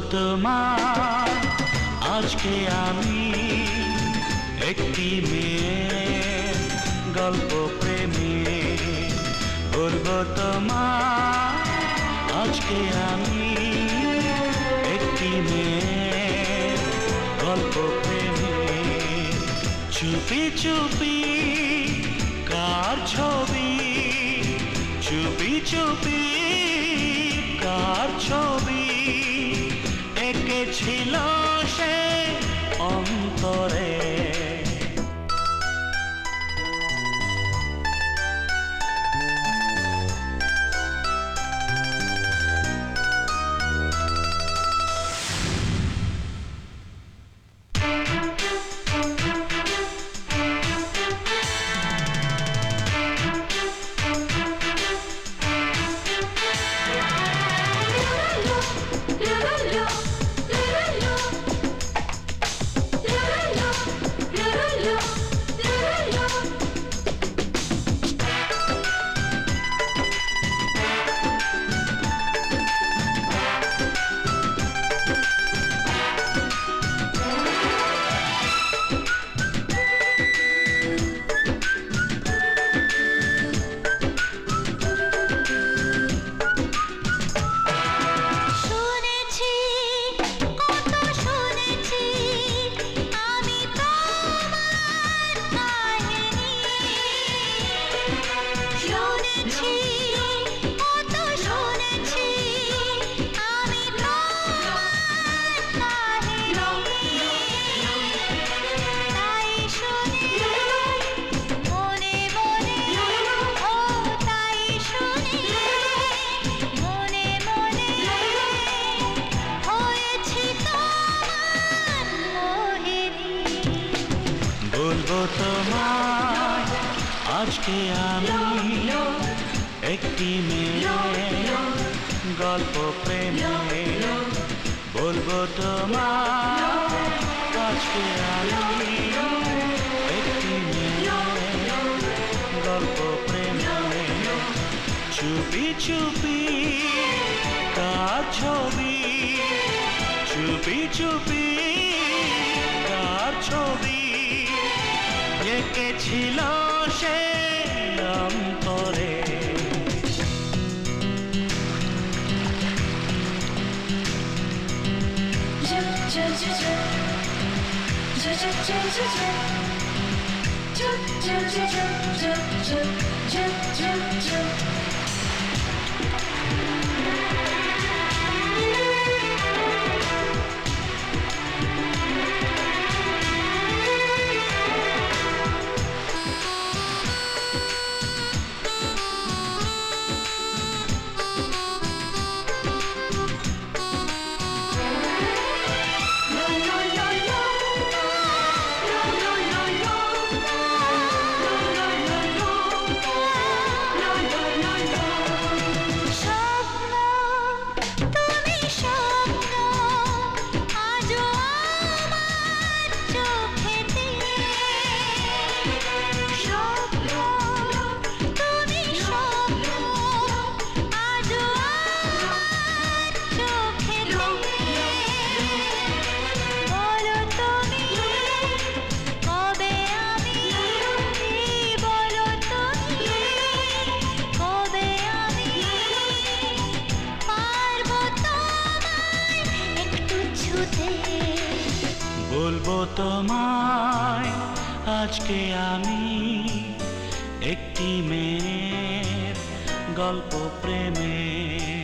তোমার আজকে আমি একটি মেয়ের গল্প প্রেমে। বলবো তোমার আজকে আমি একটি মেয়ের গল্প প্রেমে। চুপি চুপি কার ছবি, চুপি চুপি কার ছবি এঁকেছিল সে অন্তরে। বলবো তোমায় আজকে আমি একটি মেয়ের গল্প প্রেমে। বলবো তোমায় আজকে আমি একটি মেয়ের গল্প প্রেমে। চুপি চুপি কার ছবি, চুপি চুপি কার ছবি এঁকেছিল সে অন্তরে। বলবো তোমায় আজকে আমি একটি মেয়ের গল্প প্রেমে।